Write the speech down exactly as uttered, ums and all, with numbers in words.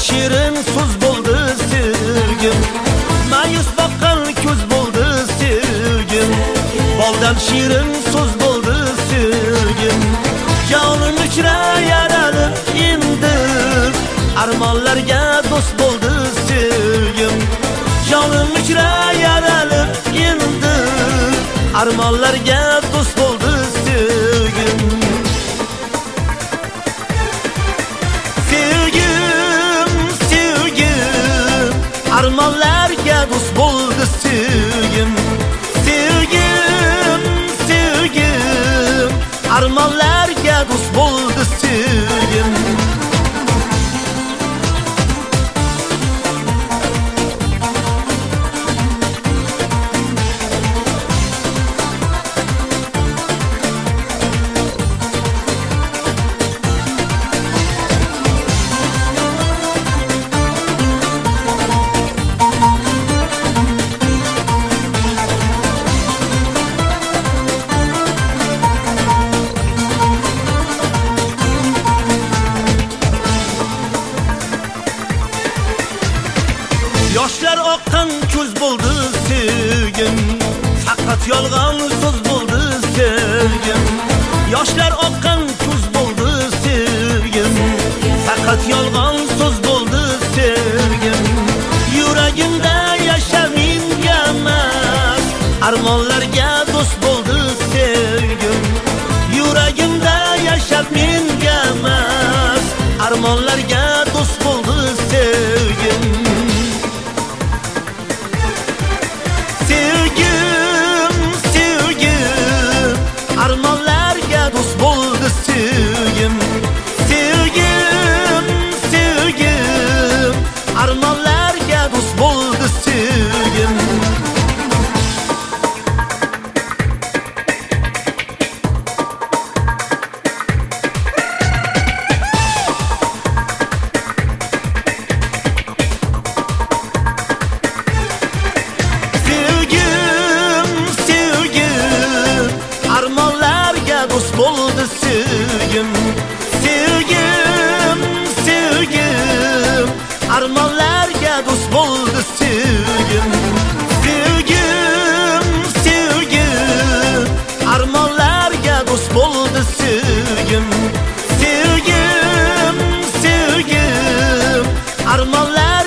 shirin so'z bo'ldi sevgim, ma'yus boqqan ko'z bo'ldi sevgim. Boldan shirin so'z bo'ldi sevgim, jonim ichra yaralib endi armonlarga do'st bo'ldi sevgim. Jonim ichra yaralib endi armonlarga do'st bo'ldi sevgim. Armonlarga do'st bo'ldi sevgim. Sevgim, sevgim, armonlarga do'st bo'ldi sevgim. Yoshlar oqqan ko'z bo'ldi sevgim, faqat yolg'on so'z bo'ldi sevgim. Yoshlar oqqan ko'z bo'ldi sevgim, faqat yolg'on so'z bo'ldi sevgim. Yuragimda yashab menga emas, armonlarga do'st bo'ldi sevgim. Yuragimda yashab menga emas, armonlarga do'st bo'ldi sevgim. Armonlarga do'st bo'ldi sevgim. Sevgim, sevgim, armonlarga do'st bo'ldi sevgim. Do'st bo'ldi sevgim. Sevgim, sevgim, armonlarga do'st bo'ldi sevgim. Sevgim, sevgim, armonlarga do'st bo'ldi sevgim. Sevgim, sevgim, armonlar